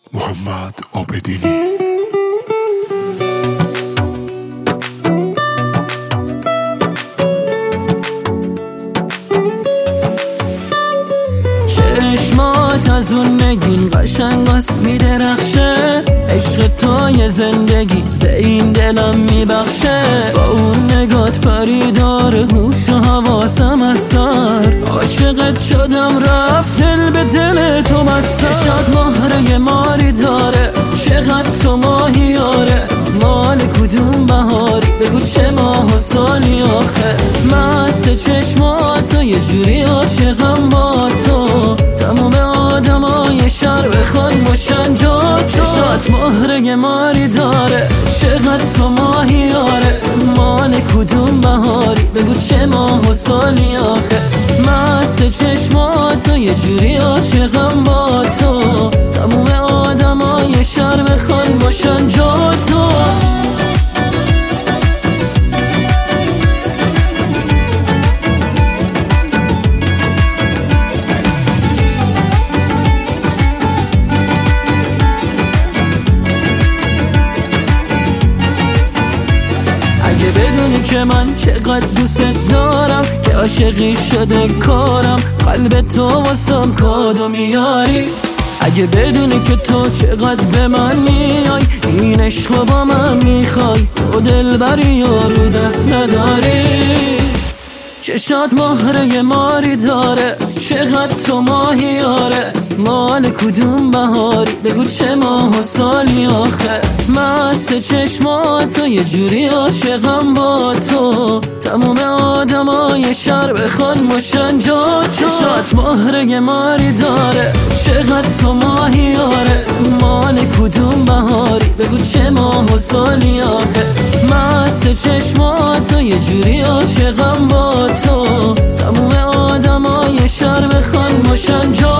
محمد عابدینی. چشمات از اون نگین قشنگاست میدرخشه، عشق توی زندگی به این دلم میبخشه. با اون نگات پری داره هوش و حواسم از سر، عاشقت شدم رفت دل به دل تو بستم. چشات مهره ماری داره، چقدر تو ماهیاره، مال کدوم بهاری بگو چه ماه و سالی آخه. مست چشماتو یه جوری عاشقم با تو، تمام آدمای شهر بخوان باشن جا تو. چشات مهره ماری داره، چقدر تو ماهیاره، مال کدوم بهاری بگو چه ماه و سالی آخه. مست چشماتو یه جوری عاشقم با تو، تمام آدمای شهر بخوان باشن جا تو. اگه بدونی که من چقدر دوست دارم، که عاشقی شده کارم، قلب تو واسم کادو میاری. اگه بدونی که تو چقدر به من میای، این عشقو با من میخوای، تو دلبری یارو دست نداری. چشات مهره ماری داره، چقدر تو ماهیاره، مال کدوم بهاری بگو چه ماه و سالی آخه. مست چشماتو یه جوری عاشقم با تو، تمام آدمای شهر بخوان باشن جا تو. چشات مهره ماری داره، چقدر تو ماهیاره، مال کدوم بهاری بگو چه ماه و سالی آخه. مست چشماتو یه جوری عاشقم با تو، تمام آدمای شهر بخوان باشن جا